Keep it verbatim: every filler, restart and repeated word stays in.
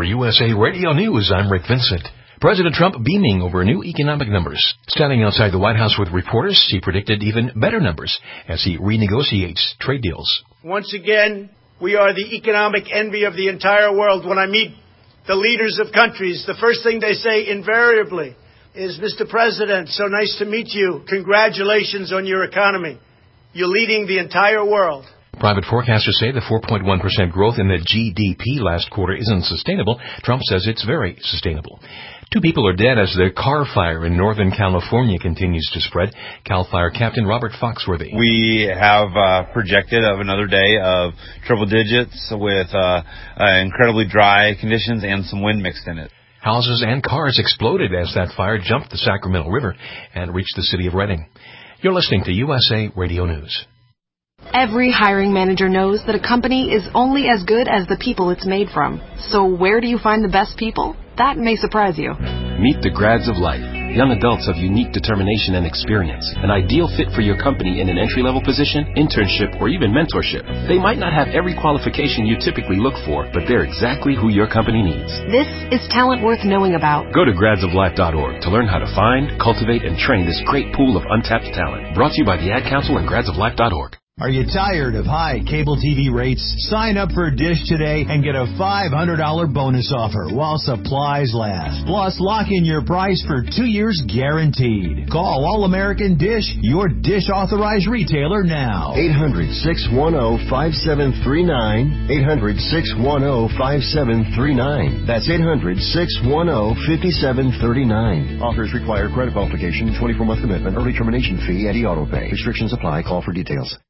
U S A Radio News, I'm Rick Vincent. President Trump beaming over new economic numbers. Standing outside the White House with reporters, he predicted even better numbers as he renegotiates trade deals. Once again, we are the economic envy of the entire world. When I meet the leaders of countries, the first thing they say invariably is, Mister President, so nice to meet you. Congratulations on your economy. You're leading the entire world. Private forecasters say the four point one percent growth in the G D P last quarter isn't sustainable. Trump says it's very sustainable. Two people are dead as the car fire in Northern California continues to spread. CAL FIRE Captain Robert Foxworthy. We have uh, projected of another day of triple digits with uh, uh, incredibly dry conditions and some wind mixed in it. Houses and cars exploded as that fire jumped the Sacramento River and reached the city of Redding. You're listening to U S A Radio News. Every hiring manager knows that a company is only as good as the people it's made from. So where do you find the best people? That may surprise you. Meet the grads of life, young adults of unique determination and experience, an ideal fit for your company in an entry-level position, internship, or even mentorship. They might not have every qualification you typically look for, but they're exactly who your company needs. This is talent worth knowing about. Go to grads of life dot org to learn how to find, cultivate, and train this great pool of untapped talent. Brought to you by the Ad Council and grads of life dot org. Are you tired of high cable T V rates? Sign up for Dish today and get a five hundred dollars bonus offer while supplies last. Plus, lock in your price for two years guaranteed. Call All-American Dish, your Dish authorized retailer now. eight hundred, six one zero, five seven three nine. eight hundred, six one zero, five seven three nine. That's eight hundred, six one zero, five seven three nine. Offers require credit qualification, twenty-four month commitment, early termination fee, and e-auto pay. Restrictions apply. Call for details.